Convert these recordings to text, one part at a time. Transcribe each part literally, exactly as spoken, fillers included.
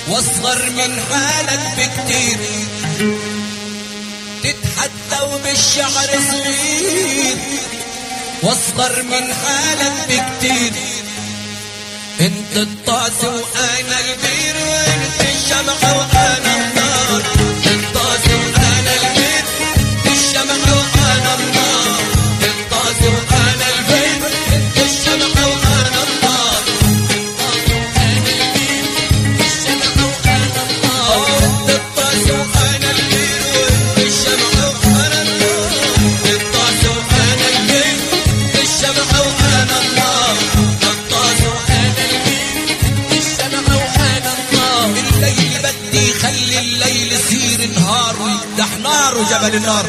واصغر من حالك بكتير، تتحدى وبالشعر صغير واصغر من حالك بكتير. انت الطاس وانا البير، وانت الشمعة وانا النار. الطاس وانا البير، الشمعة وانا النار. الطاس وانا البير، انت الشمعة وانا النار. انت الطاس وانا البير، وانت الشمعة وانا النار. الطاس وانا البير، الشمعة وانا النار. الطاس وانا البير، الشمعة وانا النار. الليل بدي خلي الليل يصير نهار، ويفتح نار وجبل النار.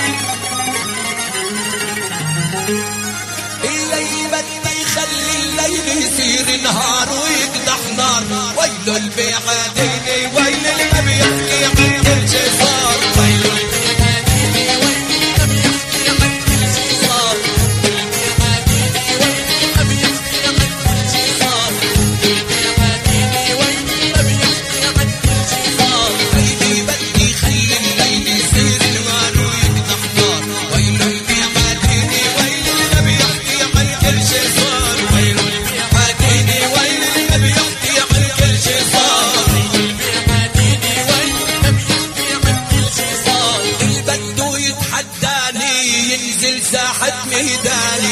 الليل بدي خلي الليل يصير نهار ويقدح نار. ويل البعادين ويل اللي بيحكي عن كل شي صار. ويل البعادين ويل اللي بيحكي عن كل شي صار. البعادين ويل اللي بيحكي عن كل شي صار. البعادين ويل اللي بيحكي عن كل شي صار. الليل بدي خلي الليل يصير نهار ويقدح نار. ويل البعادين ويل اللي بيحكي عن كل شي صار. ويل البعادين ويل اللي بيحكي عن كل شي صار. البعادين ويل اللي بيحكي عن كل شي صار. البدو يتحداني ينزل ساحة ميداني.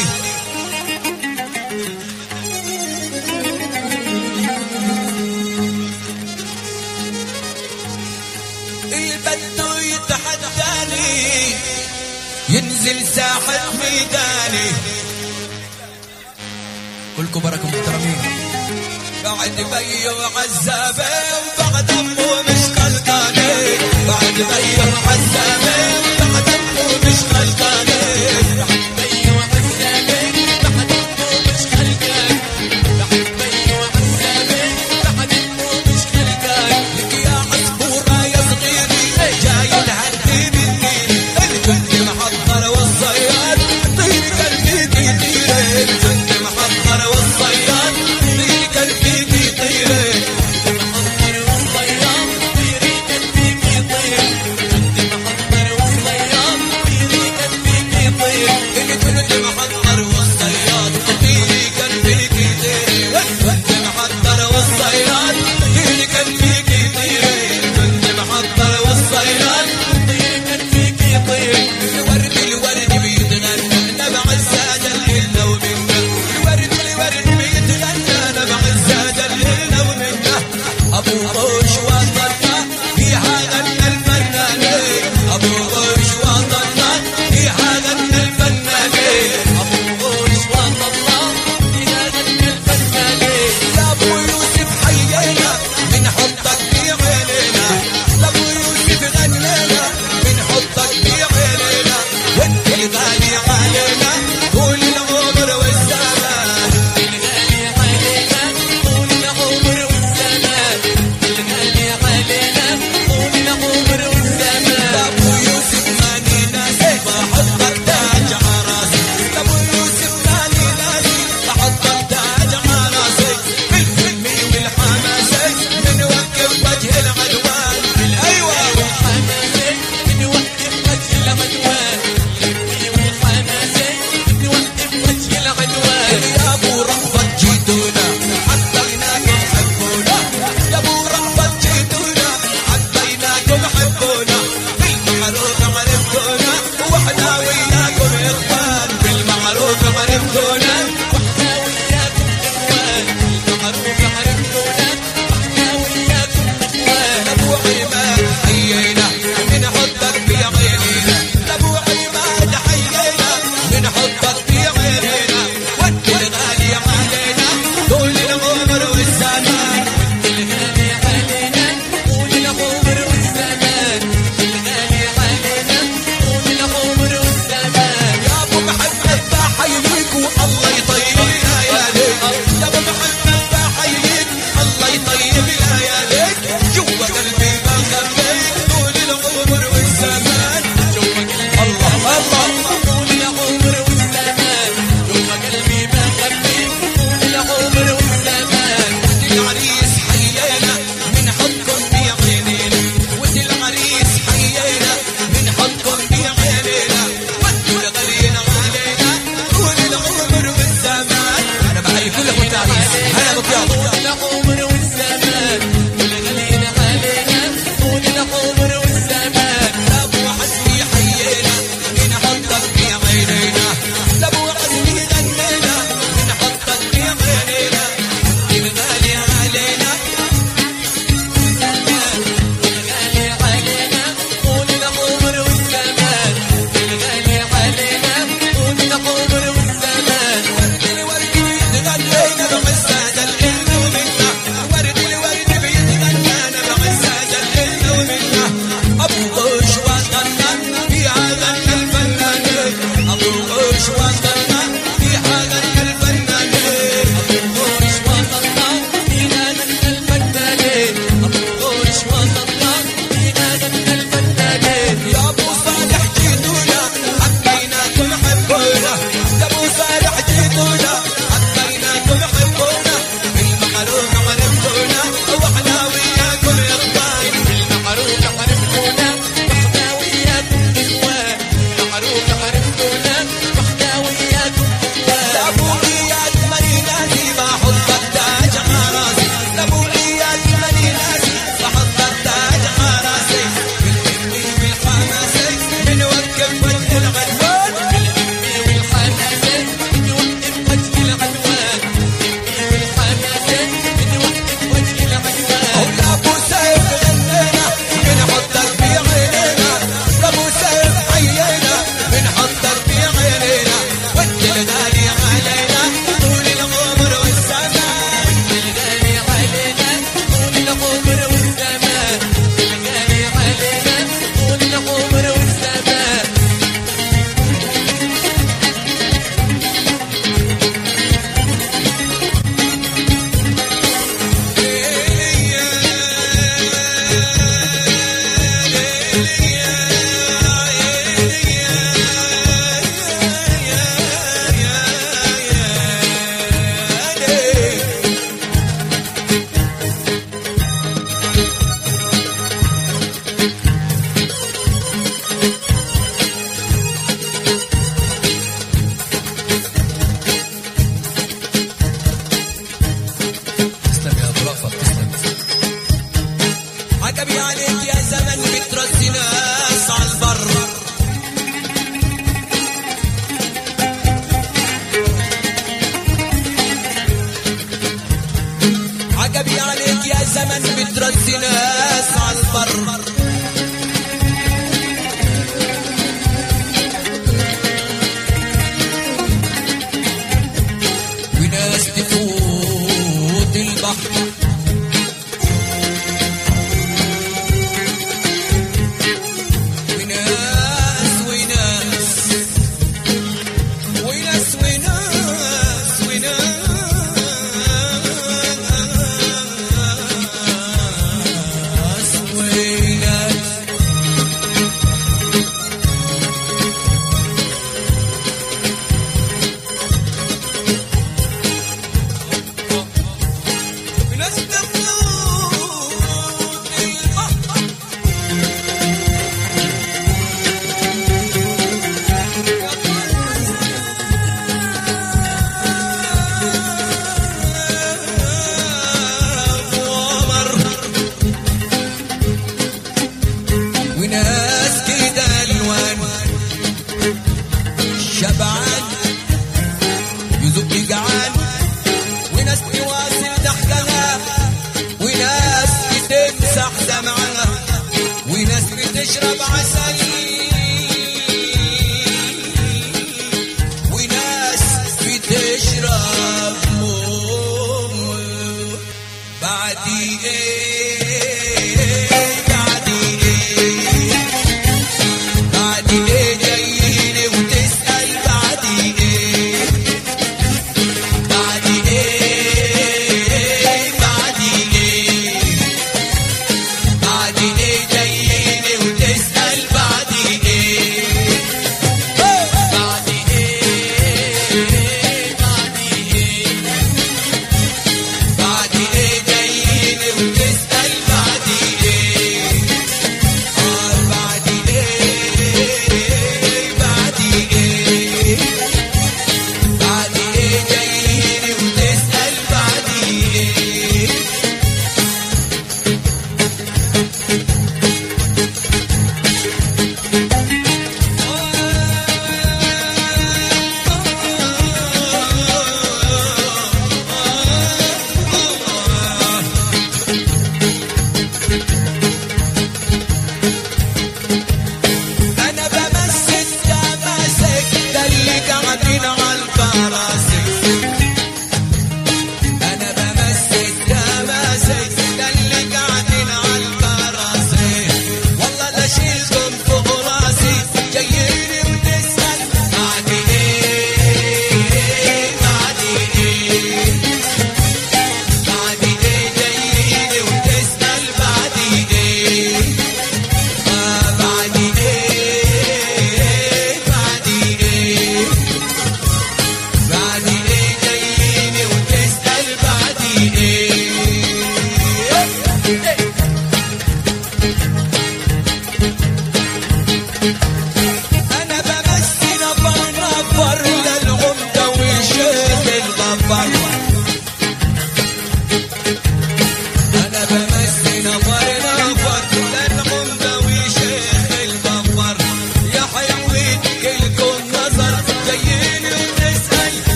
البدو يتحداني ينزل ساحة ميداني. كلكم بركة محترمين. بعد بي وعزابي وبعد امه مش قلقاني. بعد بي وعزابي وبعد امه مش قلقاني. بعد بي وعزابي بعد امه مش قلقاني. بعد بي وعزابي بعد امه مش قلقاني. لك يا عصفورة يا صغيري جاي الهدي بالليل. الجند محضر والصياد طير قلبي بيطير. الجند محضر والصياد طير قلبي بيطير. محضر والصياد طير قلبي بيطير. الجند محضر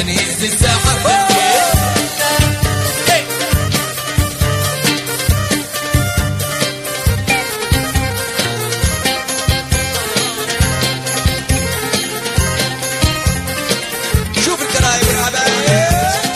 تنهز الساحة شوف الكرايم والعباية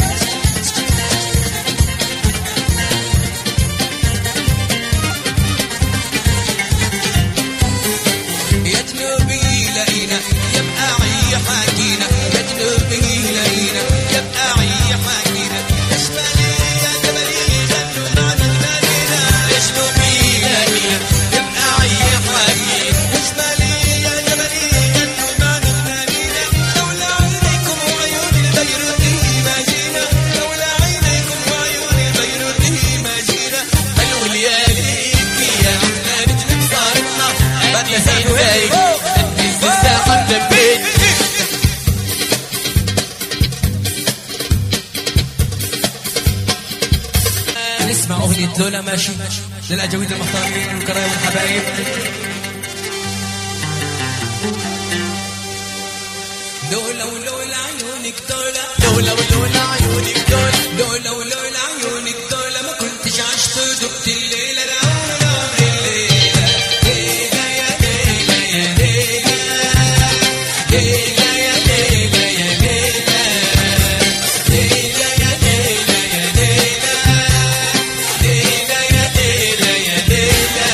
يا تنوبي لقينا يا بقاعي حاكينا يا تنوبي لقينا يا بقاعي حاكينا يا شمالي يا جبلي غنوا معنا غنينا يا شنوبي لقينا يا بقاعي حاكينا يا شمالي يا جبلي غنوا معنا غنينا لولا عينيكم وعيون البيروتي ما جينا لولا عينيكم وعيون البيروتي ما جينا حلو لياليك يا احلى نجم صارتنا بدنا سنفايق نهز الساحة بلبيت نسمع أغنية لولا ماشي للأجاويد المحترمين والكرايم والحبايب لولا ولولا عيونك دولا لولا ولولا عيونك دولا لولا ولولا عيونك دولا ما كنتش عشت ودقت الليلة لولا الليلة ليلة يا ليلة يا ليلة ليلة يا ليلة يا ليلة ليلة يا ليلة يا ليلة ليلة يا ليلة يا ليلة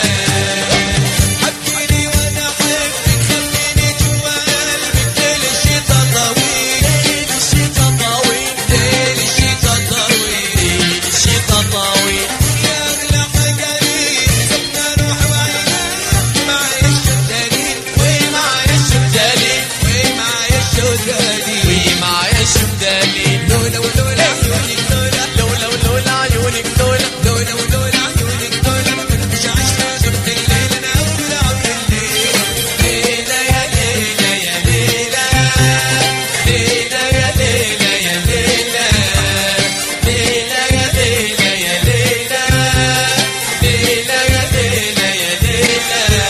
حبيني وانا احبك خليني جوا قلبك ليل الشتا طويل ليل الشتا طويل ليل الشتا طويل ليل الشتا طويل يا اغلى حجرين سبنا روح وعينك معايا الشدالين ومعايا الشدالين ومعايا الشدالين ومعايا الشدالين لولا ولولا عيونك دولا لولا ولولا عيونك دولا لولا ولولا عيونك دولا ما كنتش عشت ودقت الليل انا اولى عبد الليل ليلة يا ليلة يا ليلة ليلة يا ليلة يا ليلة ليلة يا ليلة يا ليلة ليلة يا ليلة يا ليلة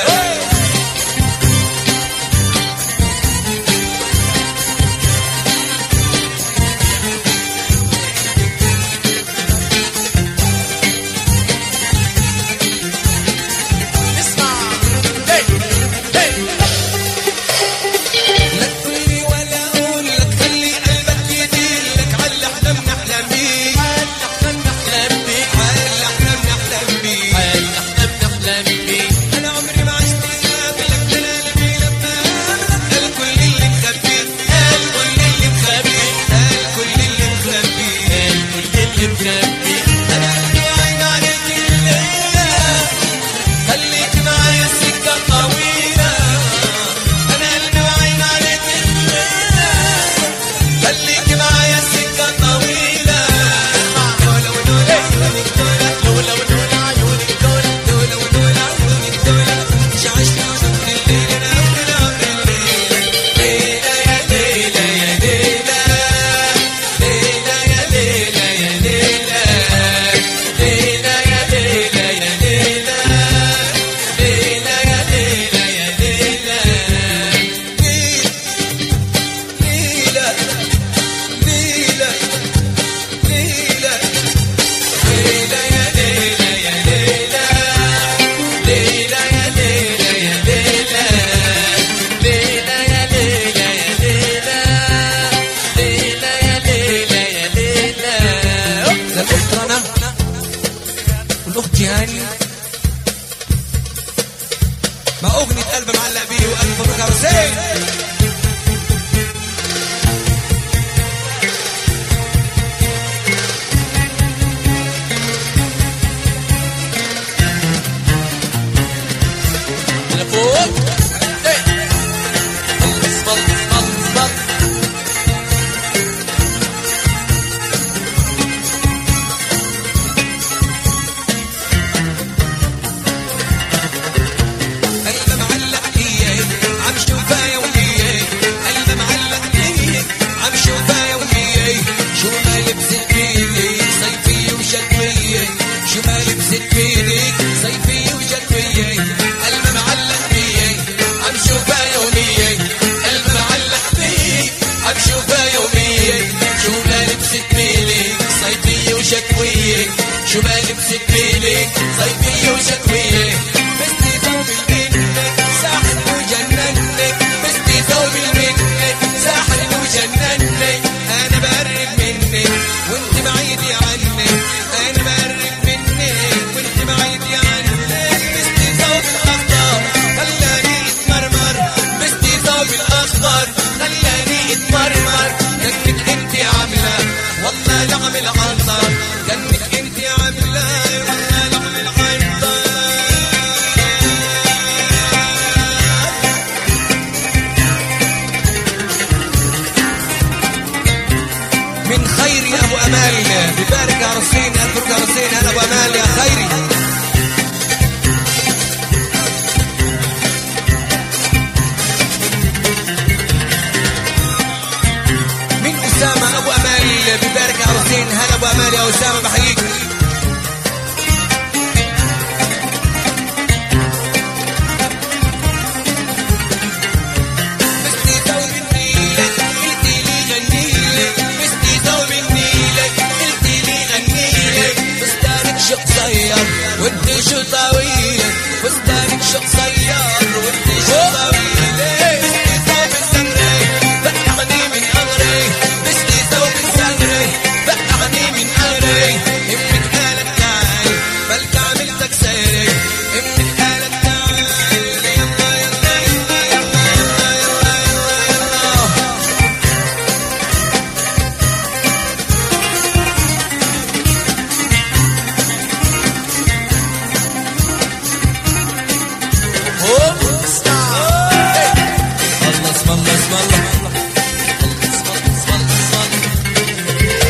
اسمع هي هي لا تقولي ولا اقول لك خلي قلبك يدير لك على اللي احنا بنحلم بيه على اللي احنا بنحلم بيه على اللي احنا بنحلم بيه على اللي احنا بنحلم بيه انا عمري ما عشت قبلك ده انا قلبي لما قال كل اللي مخبيه قال كل اللي مخبيه قال كل اللي مخبيه قال كل اللي مخبيه انا قلبي وعين عليك الليله خليك معايا السكة طويلة أنا قلبي وعين عليك الليلة خليك معايا السكة طويلة لولا ولولا عيونك دولا لولا ولولا عيونك دولا لولا ولولا عيونك دولا ما كنتش عشت ودقت الليل أنا أول عمر الليل ليلة يا ليلة يا ليلة ليلة يا ليلة يا ليلة ليلة يا ليلة يا ليلة ليلة يا ليلة يا ليلة ليلة ليلة ليلة ليلة يا ليلة يا ليلة ليلة يا ليلة يا ليلة ليلة يا ليلة يا ليلة ليلة يا ليلة يا ليلة للأخت رنا والأخت هاني ما أغنية قلب معلق بيه وقلب مبروك يا حسين لفوق اصبر اصبر قلب معلق اياه عم شوفها يا وليه منك صيفية وشتوية بستي ثوب منك ساحر وجنني بستي ثوب منك ساحر وجنني انا بقرب منك وانت بعيدي عني انا بقرب منك وانت بعيدي عني بستي ثوب الاخضر خلاني اتمرمر بستي ثوب الاخضر خلاني اتمرمر كانك انت عامله والله لعم العنطر كانك انت عامله والله لعم العنطر من خيري ابو امال ببارك عروسين الفرق عروسين انا ابو امال يا خيري من اسامه ابو امال ببارك عروسين هلا ابو امال يا اسامه بحييك بستي ثوب النيل قلتي لي غنيلي بستي ثوب النيل قلتي لي غنيلي فستانك شو قصير وانت شو طويل فستانك شو قصير وانت شو طويل بستي ثوب الزمري بقعني من امري بستي ثوب الزمري بقعني من امري امك قالت تعال بلك عملتك سيري امك قالت تعال يلا يلا يلا يلا يلا يلا يلا هوب الله اسم الله اسم الله اسم الله اسم الله اسم الله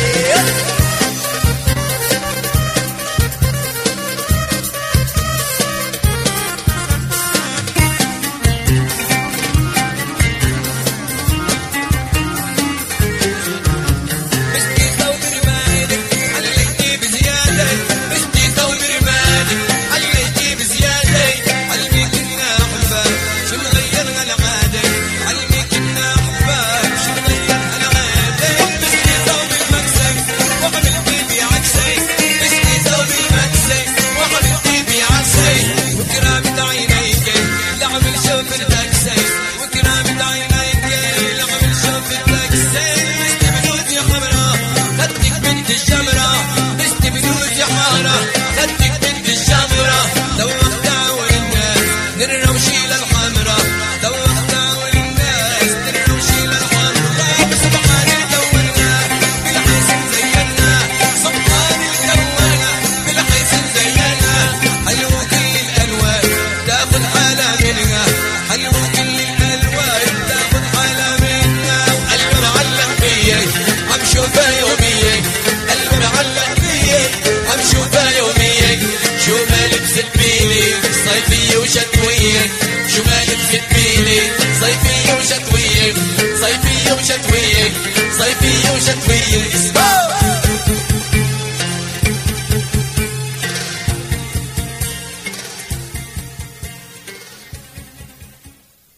بستي ثوب رمادك عليتي بزيادة بستي ثوب رمادك عليتي بزيادة علمي كنا أحباب شو مغير هالعادة علمي كنا أحباب شو مغير هالعادة بستي ثوب المكسب وعملتي بعكسي بستي ثوب المكسب وعملتي بعكسي وكرامة عينيك لعمل شوف التاكسي وكرامة عينيك لعمل شوف التاكسي بستي بنود يا حمرا خدك بنت الجمرة بستي بنود يا حمرا خدك بنت الجمرة دوخت عول الناس نروشي للحمرا دوخت عول الناس نروشي للحمرا سبحان الدورنا بالحسن زينا سبحان الدورنا بالحسن زينا حلو كل الالوان تاخذ حالة منها حلو كل الالوان تاخذ حالة منها وقلبي معلق فيا عم شوفها يوميا قلبي معلق فيا عم شوفها يوميا شو ما لبست بيلي صيفية وشتوية شو ما لبست بيلي صيفية وشتوية صيفية وشتوية صيفية وشتوية